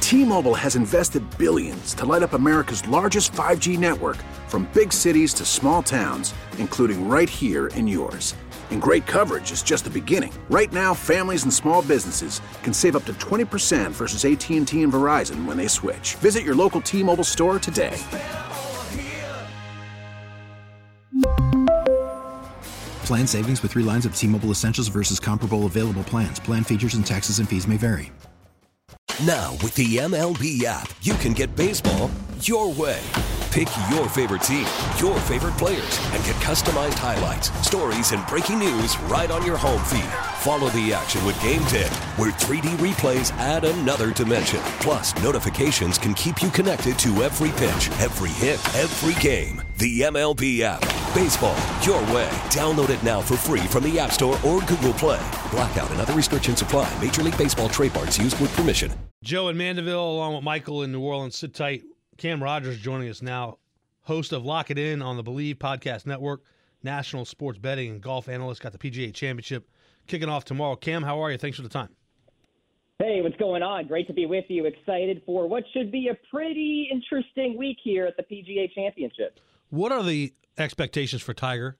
T-Mobile has invested billions to light up America's largest 5G network, from big cities to small towns, including right here in yours. And great coverage is just the beginning. Right now, families and small businesses can save up to 20% versus AT&T and Verizon when they switch. Visit your local T-Mobile store today. Plan savings with 3 lines of T-Mobile Essentials versus comparable available plans. Plan features and taxes and fees may vary. Now, with the MLB app, you can get baseball your way. Pick your favorite team, your favorite players, and get customized highlights, stories, and breaking news right on your home feed. Follow the action with Game Day, where 3D replays add another dimension. Plus, notifications can keep you connected to every pitch, every hit, every game. The MLB app. Baseball your way. Download it now for free from the App Store or Google Play. Blackout and other restrictions apply. Major League Baseball trademarks used with permission. Joe in Mandeville, along with Michael in New Orleans. Sit tight. Cam Rogers joining us now, host of Lock It In on the Believe Podcast Network, national sports betting and golf analyst. Got the PGA Championship kicking off tomorrow. Cam, how are you? Thanks for the time. Hey, what's going on? Great to be with you. Excited for what should be a pretty interesting week here at the PGA Championship. What are the expectations for Tiger?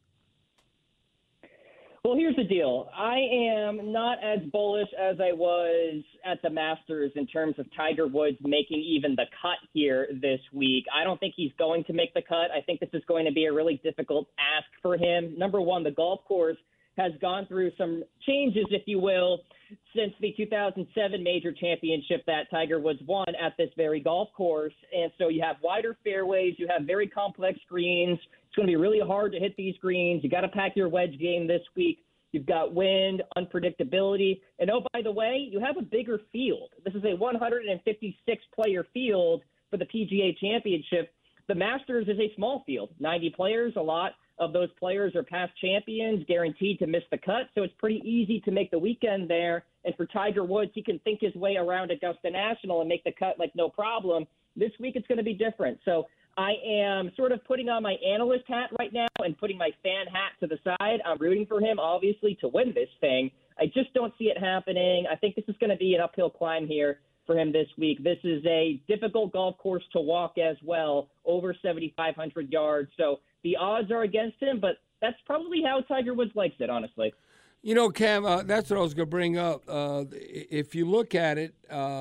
Well, here's the deal. I am not as bullish as I was at the Masters in terms of Tiger Woods making even the cut here this week. I don't think he's going to make the cut. I think this is going to be a really difficult ask for him. Number one, the golf course has gone through some changes, if you will, since the 2007 major championship that Tiger Woods won at this very golf course. And so you have wider fairways, you have very complex greens. It's going to be really hard to hit these greens. You got to pack your wedge game this week. You've got wind, unpredictability. And oh, by the way, you have a bigger field. This is a 156-player field for the PGA Championship. The Masters is a small field, 90 players. A lot of those players are past champions, guaranteed to miss the cut. So it's pretty easy to make the weekend there. And for Tiger Woods, he can think his way around Augusta National and make the cut like no problem. This week it's going to be different. So I am sort of putting on my analyst hat right now and putting my fan hat to the side. I'm rooting for him, obviously, to win this thing. I just don't see it happening. I think this is going to be an uphill climb here for him this week. This is a difficult golf course to walk as well, over 7,500 yards. So the odds are against him, but that's probably how Tiger Woods likes it, honestly. You know, Cam, that's what I was going to bring up. If you look at it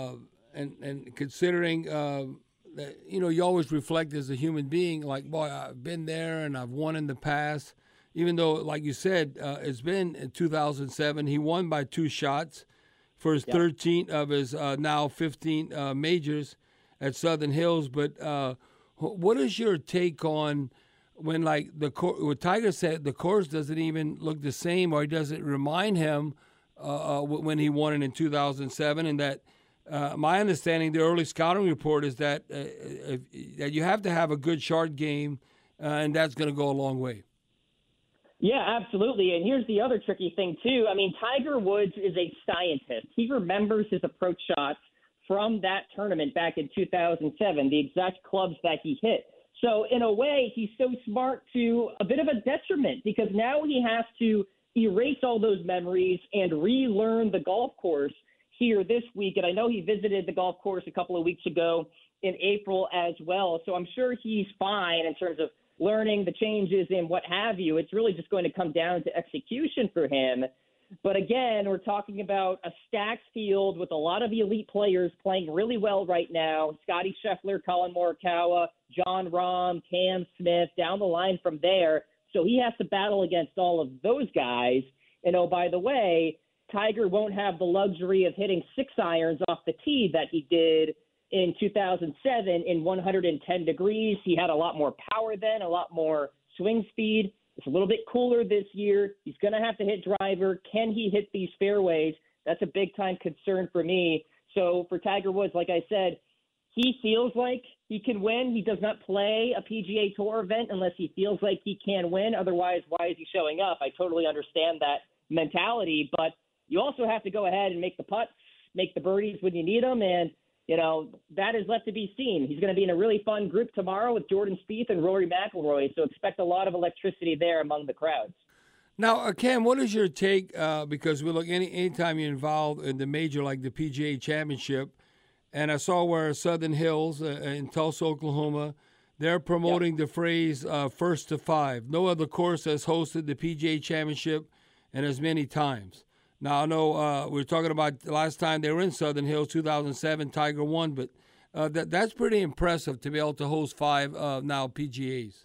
and considering that, you know, you always reflect as a human being, like, boy, I've been there and I've won in the past. Even though, like you said, it's been in 2007. He won by 2 shots for his 13th of his now 15 majors at Southern Hills. But what is your take on when, like, what Tiger said, the course doesn't even look the same, or does it remind him when he won it in 2007, and that my understanding, the early scouting report is that that you have to have a good short game, and that's going to go a long way. Yeah, absolutely. And here's the other tricky thing, too. I mean, Tiger Woods is a scientist. He remembers his approach shots from that tournament back in 2007, the exact clubs that he hit. So in a way, he's so smart to a bit of a detriment, because now he has to erase all those memories and relearn the golf course here this week. And I know he visited the golf course a couple of weeks ago in April as well. So I'm sure he's fine in terms of learning the changes and what have you. It's really just going to come down to execution for him. But again, we're talking about a stacked field with a lot of elite players playing really well right now. Scotty Scheffler, Colin Morikawa, Jon Rahm, Cam Smith, down the line from there. So he has to battle against all of those guys. And oh, by the way, Tiger won't have the luxury of hitting 6 irons off the tee that he did in 2007 in 110 degrees. He had a lot more power then, a lot more swing speed. It's a little bit cooler this year. He's going to have to hit driver. Can he hit these fairways? That's a big-time concern for me. So for Tiger Woods, like I said, he feels like he can win. He does not play a PGA Tour event unless he feels like he can win. Otherwise, why is he showing up? I totally understand that mentality, but you also have to go ahead and make the putts, make the birdies when you need them, and you know, that is left to be seen. He's going to be in a really fun group tomorrow with Jordan Spieth and Rory McIlroy, so expect a lot of electricity there among the crowds. Now, Cam, what is your take? Because we look anytime you're involved in the major like the PGA Championship, And I saw where Southern Hills in Tulsa, Oklahoma, they're promoting the phrase first to five. No other course has hosted the PGA Championship and as many times. Now, I know we were talking about the last time they were in Southern Hills, 2007, Tiger won, but that's pretty impressive to be able to host five now PGAs.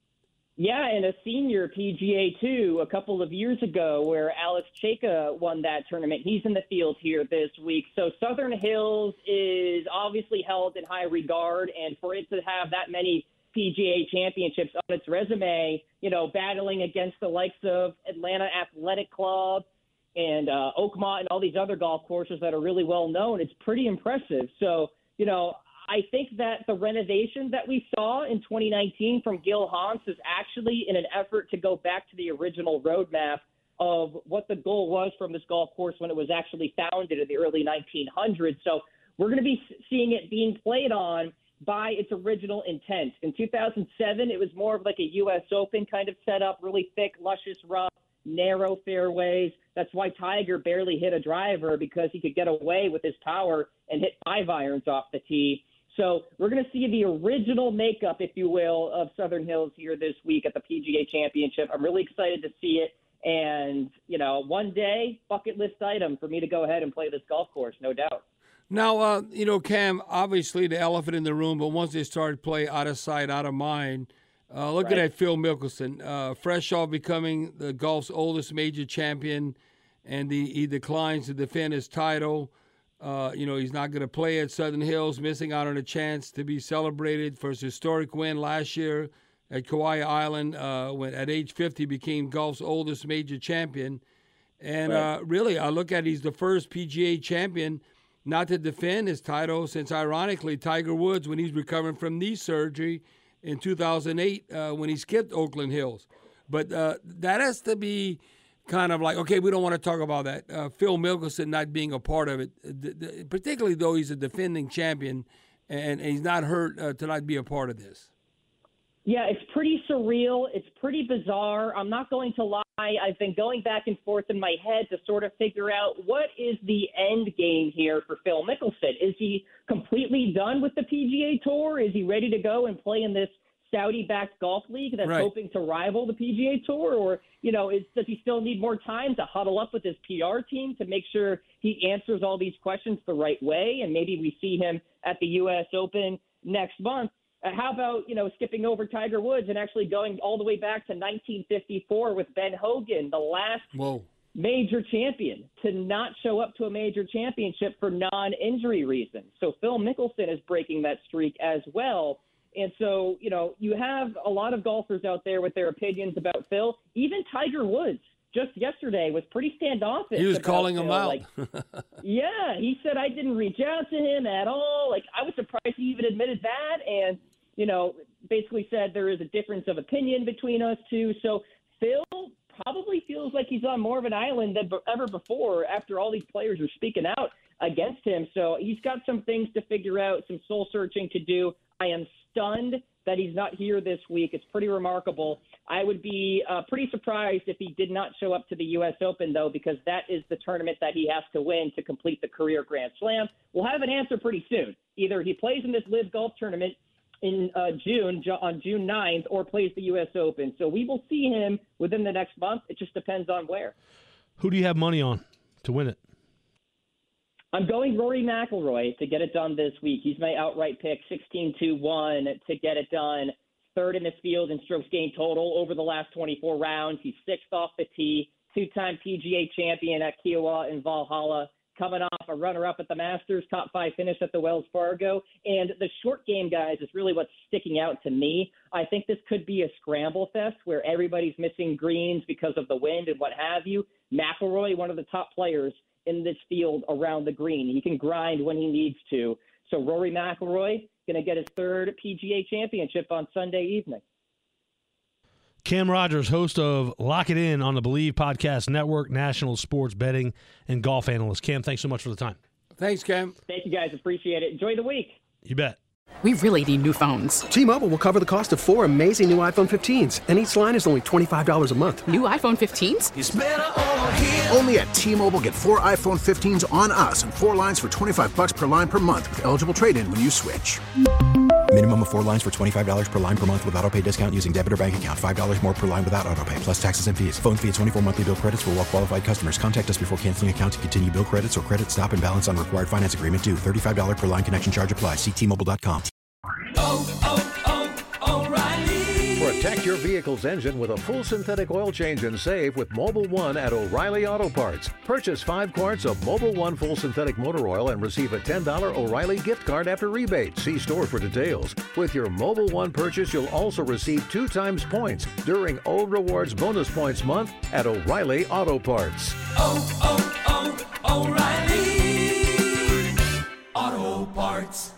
Yeah, and a senior PGA, too, a couple of years ago where Alex Cheka won that tournament. He's in the field here this week. So Southern Hills is obviously held in high regard, and for it to have that many PGA championships on its resume, you know, battling against the likes of Atlanta Athletic Club and Oakmont and all these other golf courses that are really well known, it's pretty impressive. So, you know, I think that the renovation that we saw in 2019 from Gil Hanse is actually in an effort to go back to the original roadmap of what the goal was from this golf course when it was actually founded in the early 1900s. So we're going to be seeing it being played on by its original intent. In 2007, it was more of like a U.S. Open kind of setup, really thick, luscious rough, narrow fairways. That's why Tiger barely hit a driver, because he could get away with his power and hit 5 irons off the tee. So we're going to see the original makeup, if you will, of Southern Hills here this week at the PGA Championship. I'm really excited to see it. And, you know, one day, bucket list item for me to go ahead and play this golf course, no doubt. Now, you know, Cam, obviously the elephant in the room, but once they started play out of sight, out of mind, look at that Phil Mickelson, fresh off becoming the golf's oldest major champion, and he declines to defend his title. You know, he's not going to play at Southern Hills, missing out on a chance to be celebrated for his historic win last year at Kauai Island, when at age 50 became golf's oldest major champion. And really, I look at he's the first PGA champion not to defend his title since, ironically, Tiger Woods, when he's recovering from knee surgery in 2008, when he skipped Oakland Hills. But that has to be kind of like, okay, we don't want to talk about that. Phil Mickelson not being a part of it, particularly though he's a defending champion and he's not hurt to not be a part of this. Yeah, it's pretty surreal. It's pretty bizarre. I'm not going to lie. I've been going back and forth in my head to sort of figure out what is the end game here for Phil Mickelson. Is he completely done with the PGA Tour? Is he ready to go and play in this Saudi-backed golf league that's hoping to rival the PGA Tour? Or, you know, does he still need more time to huddle up with his PR team to make sure he answers all these questions the right way? And maybe we see him at the U.S. Open next month. How about, you know, skipping over Tiger Woods and actually going all the way back to 1954 with Ben Hogan, the last major champion to not show up to a major championship for non-injury reasons. So Phil Mickelson is breaking that streak as well. And so, you know, you have a lot of golfers out there with their opinions about Phil. Even Tiger Woods just yesterday was pretty standoffish. He was calling him out. Like, yeah, he said, I didn't reach out to him at all. Like, I was surprised he even admitted that. And, you know, basically said there is a difference of opinion between us two. So Phil probably feels like he's on more of an island than ever before after all these players are speaking out against him. So he's got some things to figure out, some soul searching to do. I am stunned that he's not here this week. It's pretty remarkable. I would be pretty surprised if he did not show up to the U.S. Open, though, because that is the tournament that he has to win to complete the career Grand Slam. We'll have an answer pretty soon. Either he plays in this LIV Golf tournament in June 9th, or plays the U.S. Open. So we will see him within the next month. It just depends on where. Who do you have money on to win it? I'm going Rory McIlroy to get it done this week. He's my outright pick, 16-1 to get it done. Third in the field in strokes gained total over the last 24 rounds. He's sixth off the tee, two-time PGA champion at Kiowa and Valhalla, coming off a runner-up at the Masters, top 5 finish at the Wells Fargo. And the short game, guys, is really what's sticking out to me. I think this could be a scramble fest where everybody's missing greens because of the wind and what have you. McIlroy, one of the top players in this field around the green. He can grind when he needs to. So Rory McIlroy going to get his third PGA championship on Sunday evening. Cam Rogers, host of Lock It In on the Believe Podcast Network, national sports betting and golf analyst. Cam, thanks so much for the time. Thanks, Cam. Thank you, guys. Appreciate it. Enjoy the week. You bet. We really need new phones. T-Mobile will cover the cost of 4 amazing new iPhone 15s, and each line is only $25 a month. New iPhone 15s? It's better over here. Only at T-Mobile, get 4 iPhone 15s on us and 4 lines for $25 per line per month with eligible trade-in when you switch. Minimum of 4 lines for $25 per line per month with autopay discount using debit or bank account. $5 more per line without autopay, plus taxes and fees. Phone fee at 24 monthly bill credits for well-qualified customers. Contact us before canceling account to continue bill credits or credit stop and balance on required finance agreement due. $35 per line connection charge applies. See T-Mobile.com. O'Reilly. Protect your vehicle's engine with a full synthetic oil change and save with Mobil 1 at O'Reilly Auto Parts. Purchase 5 quarts of Mobil 1 full synthetic motor oil and receive a $10 O'Reilly gift card after rebate. See store for details. With your Mobil 1 purchase, you'll also receive 2 times points during O Rewards Bonus Points Month at O'Reilly Auto Parts. O'Reilly Auto Parts.